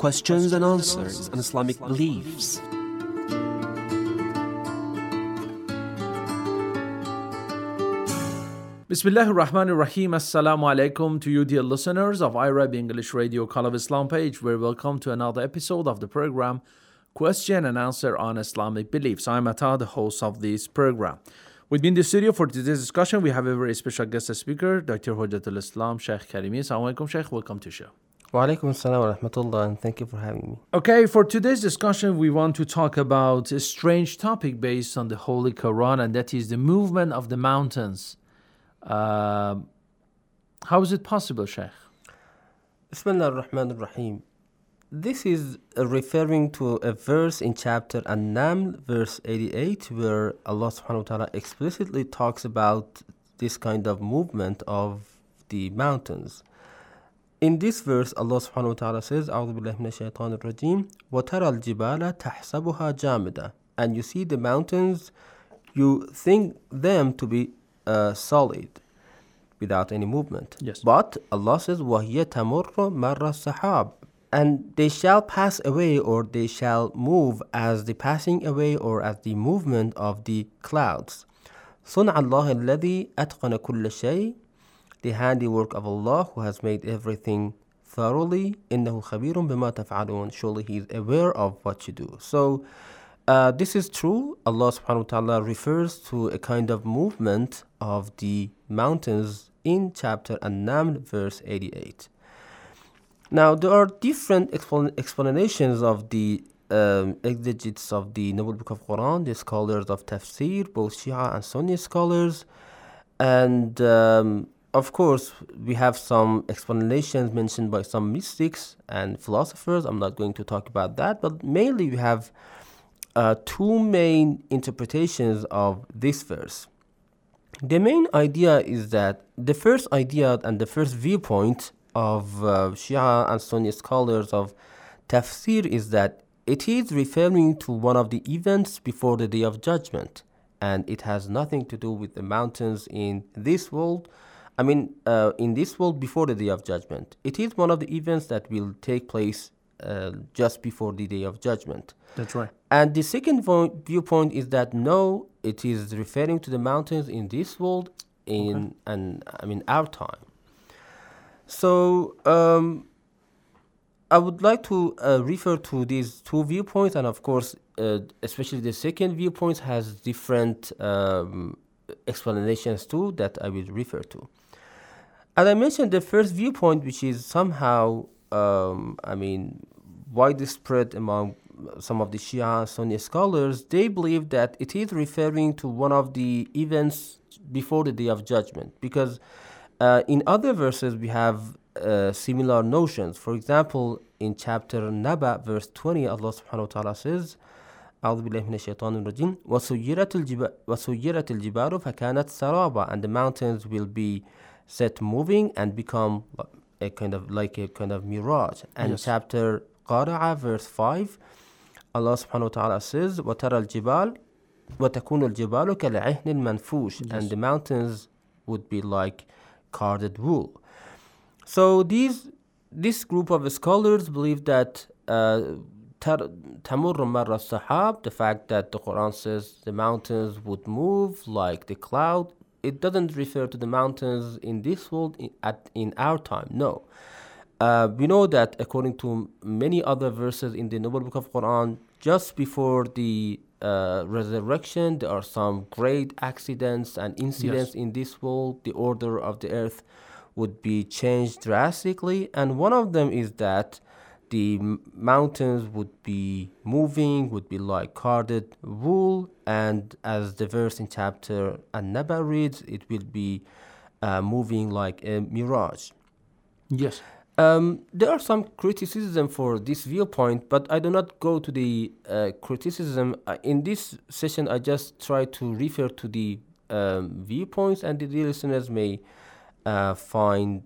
questions and answers on Islamic beliefs. Bismillah ar-Rahman ar-Rahim. Assalamu alaikum to you, dear listeners of iRab English Radio Call of Islam page. We're welcome to another episode of the program Question and Answer on Islamic Beliefs. I'm Atta, the host of this program. With me in the studio for today's discussion, we have a very special guest speaker, Dr. Hujjatul Islam, Sheikh Karimi. Assalamu alaikum, Sheikh. Welcome to the show. Wa alaikum assalam wa rahmatullah, and thank you for having me. Okay, for today's discussion, we want to talk about a strange topic based on the Holy Quran, and that is the movement of the mountains. How is it possible, Sheikh? Bismillah ar-Rahman ar-Rahim. This is referring to a verse in chapter An-Naml, verse 88, where Allah subhanahu wa ta'ala explicitly talks about this kind of movement of the mountains. In this verse, Allah subhanahu wa ta'ala says, أعوذ بالله من الشيطان الرجيم وترى الجبال تحسبها جامدة. And you see the mountains, you think them to be solid, without any movement. Yes. But Allah says, وَهِيَ تَمُرُّ مَرَّ السَّحَابِ. And they shall pass away, or they shall move as the passing away or as the movement of the clouds. صُنْعَ اللَّهِ الَّذِي أَتْقَنَ كُلَّ شَيْءٍ. The handiwork of Allah who has made everything thoroughly. إِنَّهُ خَبِيرٌ بِمَا تَفْعَلُونَ. Surely He is aware of what you do. So this is true. Allah subhanahu wa ta'ala refers to a kind of movement of the mountains in chapter An-Naml, verse 88. Now, there are different explanations of the exegetes of the Noble Book of Quran, the scholars of Tafsir, both Shia and Sunni scholars. And of course, we have some explanations mentioned by some mystics and philosophers. I'm not going to talk about that, but mainly we have two main interpretations of this verse. The main idea is that the first idea and the first viewpoint of Shia and Sunni scholars of Tafsir is that it is referring to one of the events before the Day of Judgment, and it has nothing to do with the mountains in this world. In this world before the Day of Judgment. It is one of the events that will take place just before the Day of Judgment. That's right. And the second viewpoint is that no, it is referring to the mountains in this world our time. So I would like to refer to these two viewpoints, and of course, especially the second viewpoint has different explanations too that I will refer to. As I mentioned, the first viewpoint, which is somehow widespread among some of the Shia and Sunni scholars, they believe that it is referring to one of the events before the Day of Judgment, because in other verses we have similar notions. For example, in chapter Naba, verse 20, Allah subhanahu wa ta'ala says, أعوذ بالله من الشيطان الرجيم وسيرت الجبال فكانت سرابا. And the mountains will be set moving and become a kind of mirage. And yes. Chapter Qara'a, verse 5, Allah subhanahu wa ta'ala says, وترى الجبال وتكون الجبال كالعهن المنفوش. Yes. And the mountains would be like carded wool. So this group of scholars believe that تمر مر السحاب, the fact that the Quran says the mountains would move like the cloud, it doesn't refer to the mountains in this world in our time. No. We know that according to many other verses in the Noble Book of Quran, just before the resurrection, there are some great accidents and incidents Yes. in this world. The order of the earth would be changed drastically, and one of them is that the mountains would be moving, would be like carded wool, and as the verse in chapter An-Naba reads, it will be moving like a mirage. Yes. There are some criticism for this viewpoint, but I do not go to the criticism. In this session, I just try to refer to the viewpoints, and the listeners may find,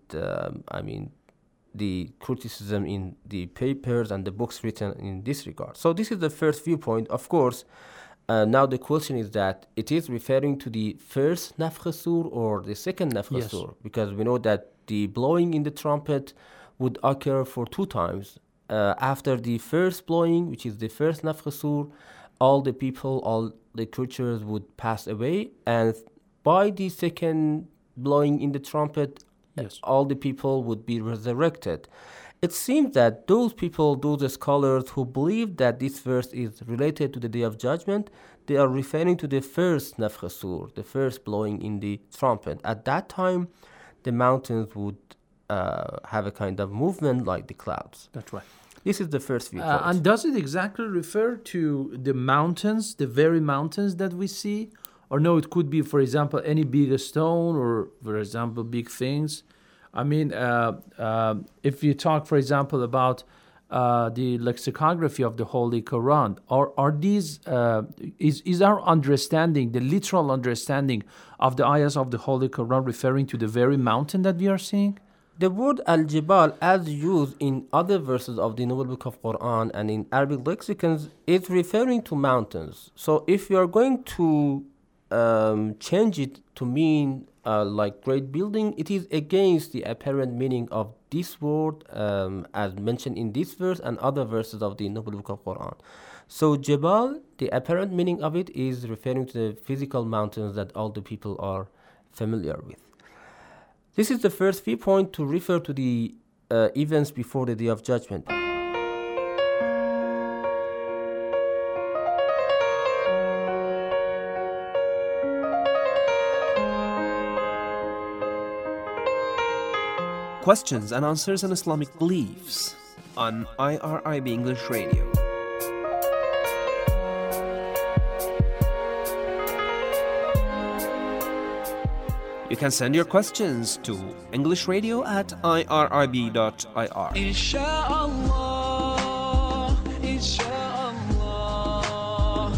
the criticism in the papers and the books written in this regard. So this is the first viewpoint. Of course, now the question is that it is referring to the first Nafkh Sur or the second Nafkh Sur, because we know that the blowing in the trumpet would occur for 2 times. after the first blowing, which is the first nafkh sur, all the people, all the creatures would pass away, and by the second blowing in the trumpet, Yes. all the people would be resurrected. It seems that those people, those scholars who believe that this verse is related to the Day of Judgment, they are referring to the first nafkh sur, the first blowing in the trumpet. At that time, the mountains would have a kind of movement like the clouds. That's right. This is the first viewpoint. And does it exactly refer to the mountains, the very mountains that we see? Or no, it could be, for example, any big stone or, for example, big things. I mean, if you talk, for example, about the lexicography of the Holy Quran, are these, is our understanding, the literal understanding of the ayahs of the Holy Quran referring to the very mountain that we are seeing? The word al-jibal, as used in other verses of the Noble Book of Quran and in Arabic lexicons, is referring to mountains. So if you are going to change it to mean like great building, it is against the apparent meaning of this word as mentioned in this verse and other verses of the Noble Book of Quran. So Jabal, the apparent meaning of it is referring to the physical mountains that all the people are familiar with. This is the first viewpoint to refer to the events before the Day of Judgment. Questions and answers on Islamic beliefs on IRIB English Radio. You can send your questions to englishradio@irib.ir. Inshallah, inshallah,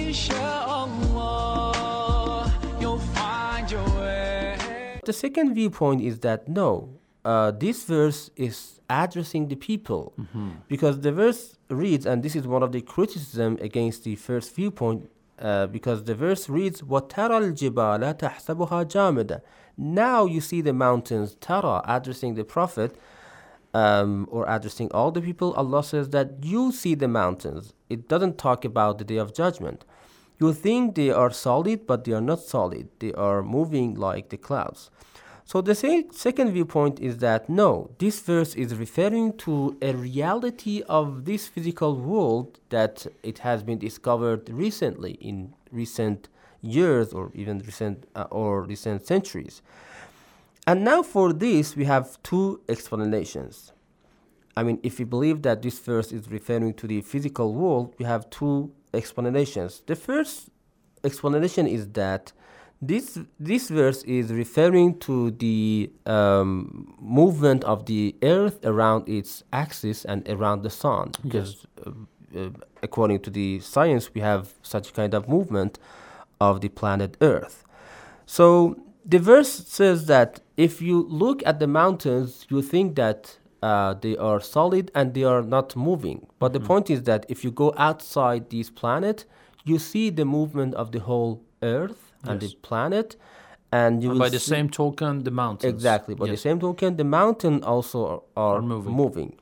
inshallah, you'll find your way. The second viewpoint is that no, this verse is addressing the people, because the verse reads, and this is one of the criticism against the first viewpoint, because the verse reads, وَتَرَى الْجِبَالَ تَحْسَبُهَا جَامِدًا. Now you see the mountains, Tara, addressing the Prophet, or addressing all the people. Allah says that you see the mountains. It doesn't talk about the Day of Judgment. You think they are solid, but they are not solid. They are moving like the clouds. So the second viewpoint is that no, this verse is referring to a reality of this physical world that it has been discovered recently, in recent years or even recent centuries. And now for this we have two explanations. I mean, if we believe that this verse is referring to the physical world, we have two explanations. The first explanation is that this verse is referring to the movement of the earth around its axis and around the sun. Because according to the science, we have such kind of movement of the planet Earth. So the verse says that if you look at the mountains, you think that they are solid and they are not moving. But the point is that if you go outside this planet, you see the movement of the whole Earth and the planet, and you will by the same token, the mountains. Exactly. By the same token, the mountain also are moving.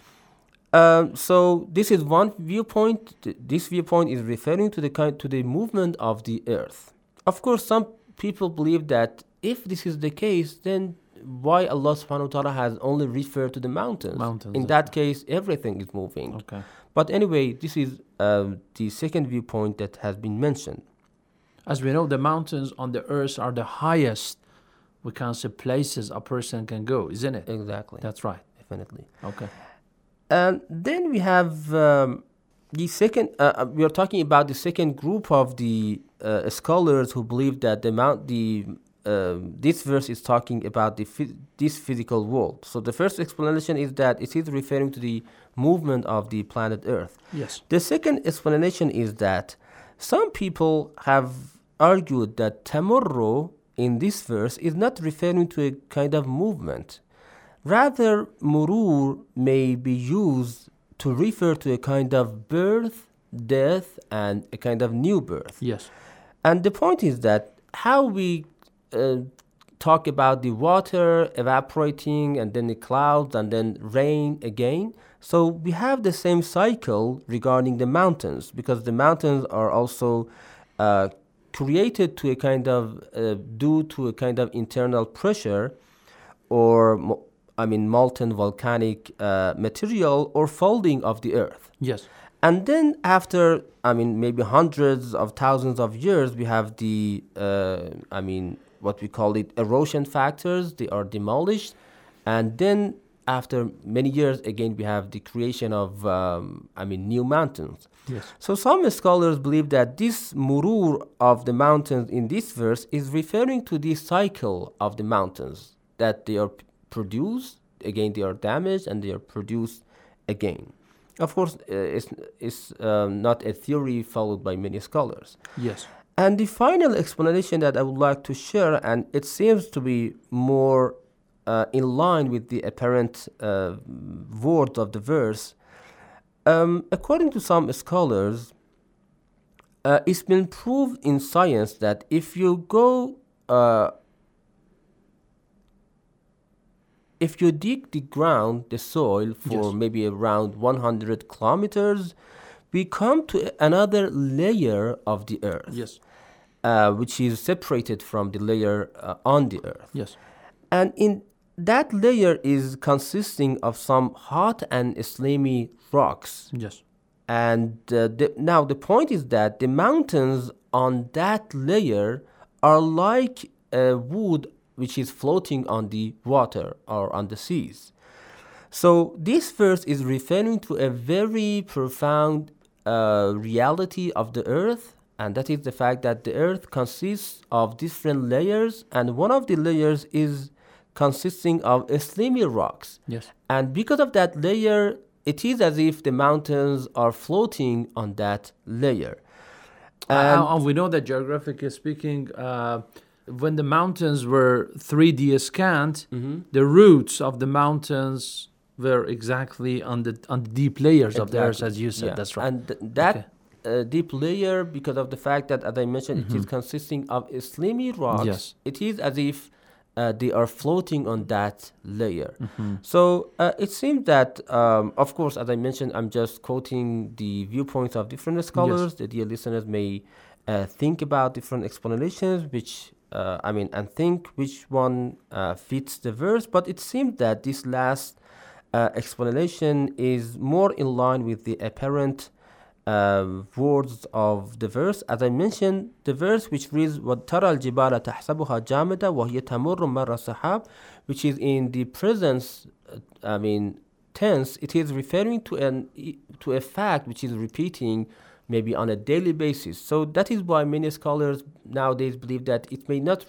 So this is one viewpoint. This viewpoint is referring to the movement of the earth. Of course, some people believe that if this is the case, then why Allah subhanahu wa ta'ala has only referred to the mountains? In that case, everything is moving. Okay. But anyway, this is the second viewpoint that has been mentioned. As we know, the mountains on the earth are the highest, we can say, places a person can go, isn't it? Exactly. That's right. Definitely. Okay. And then we have the second, we are talking about the second group of the scholars who believe that this verse is talking about this physical world. So the first explanation is that it is referring to the movement of the planet Earth. Yes. The second explanation is that some people have argued that tamurru in this verse is not referring to a kind of movement. Rather, murur may be used to refer to a kind of birth, death, and a kind of new birth. Yes. And the point is that how we talk about the water evaporating and then the clouds and then rain again. So we have the same cycle regarding the mountains, because the mountains are also created to a kind of due to a kind of internal pressure, or molten volcanic material or folding of the earth. Yes. And then after, maybe hundreds of thousands of years, we have the, what we call it, erosion factors. They are demolished. And then after many years, again, we have the creation of, new mountains. Yes. So some scholars believe that this murur of the mountains in this verse is referring to the cycle of the mountains, that they are produced, again, they are damaged, and they are produced again. Of course, it's not a theory followed by many scholars. Yes. And the final explanation that I would like to share, and it seems to be more in line with the apparent words of the verse, according to some scholars, it's been proved in science that if you go, if you dig the ground, the soil, for Yes. maybe around 100 kilometers, we come to another layer of the earth, Yes. which is separated from the layer on the earth. Yes. And in that layer is consisting of some hot and slimy rocks. Yes. And now the point is that the mountains on that layer are like wood which is floating on the water or on the seas. So this verse is referring to a very profound reality of the earth, and that is the fact that the earth consists of different layers, and one of the layers is consisting of slimy rocks. Yes. And because of that layer, it is as if the mountains are floating on that layer. And we know that geographically speaking, when the mountains were 3D scanned, the roots of the mountains were exactly on the deep layers of the earth, as you said. Yeah. That's right. And that deep layer, because of the fact that, as I mentioned, it is consisting of slimy rocks, Yes. it is as if they are floating on that layer. So it seems that, of course, as I mentioned, I'm just quoting the viewpoints of different scholars. The dear listeners may think about different explanations, which and think which one fits the verse. But it seems that this last explanation is more in line with the apparent words of the verse. As I mentioned, the verse which reads وَتَرَى الْجِبَالَ تَحْسَبُهَا جَامِدَةً وَهِيَ تَمُرُّ مَرَّ السَّحَابِ, which is in the present tense. It is referring to a fact which is repeating maybe on a daily basis. So that is why many scholars nowadays believe that it may not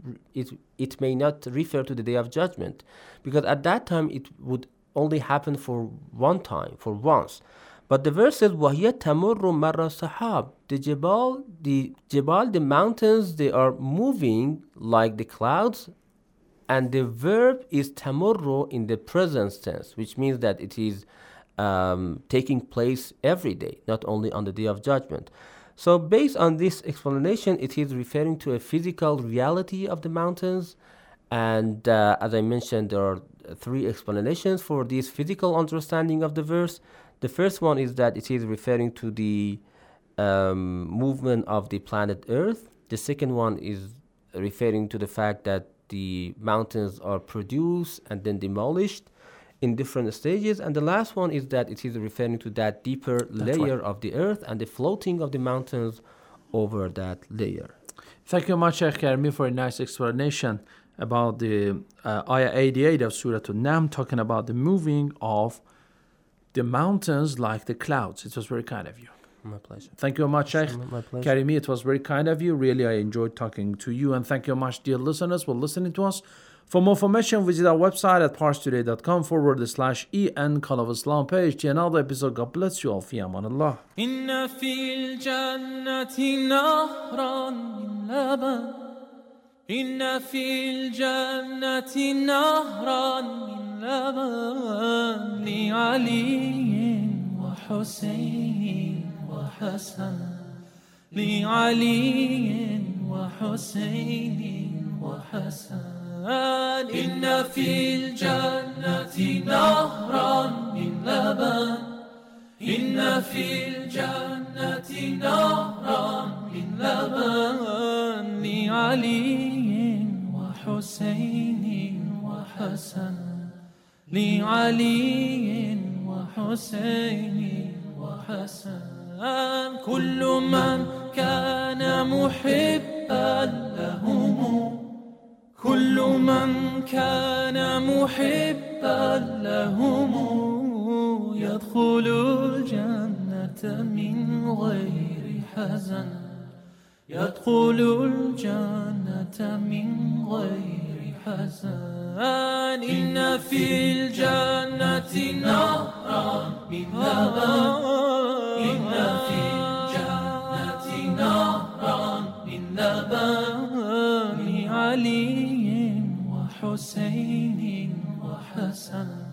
refer to the Day of Judgment, because at that time it would only happen for one time, for once. But the verse says, وَهِيَ تَمُرُّ مَرَّ السَّحَابِ. The jibal, the mountains, they are moving like the clouds, and the verb is tamurru in the present tense, which means that it is taking place every day, not only on the Day of Judgment. So based on this explanation, it is referring to a physical reality of the mountains. And as I mentioned, there are three explanations for this physical understanding of the verse. The first one is that it is referring to the movement of the planet Earth. The second one is referring to the fact that the mountains are produced and then demolished in different stages. And the last one is that it is referring to that deeper layer of the earth and the floating of the mountains over that layer. Thank you much, Sheikh Karimi, for a nice explanation about the ayah 88 of Surah An-Naml, talking about the moving of the mountains like the clouds. It was very kind of you. My pleasure. Thank you very much, Sheikh My pleasure. Karimi. It was very kind of you. Really, I enjoyed talking to you. And thank you very much, dear listeners, for listening to us. For more information, visit our website at parstoday.com/en Call of Islam page. To another episode. God bless you all. Fi aman Allah. إن في الجنة نهرا من لبن إن في الجنة نهرا من لبن لعلي وحسين وحسن لعلي وحسين وحسن إن في الجنة نهرا من لبن إن في الجنة نهرا من لبن لعلي وحسين وحسن لعلي وحسين وحسن كل من كان محبا لهم كل من كان محبا لهم يدخل الجنة من غير حزن يدخل الجنة من غير حزن إن في الجنة نهرا من لبن إن في الجنة نهرا من لبن لعلي وحسين وحسن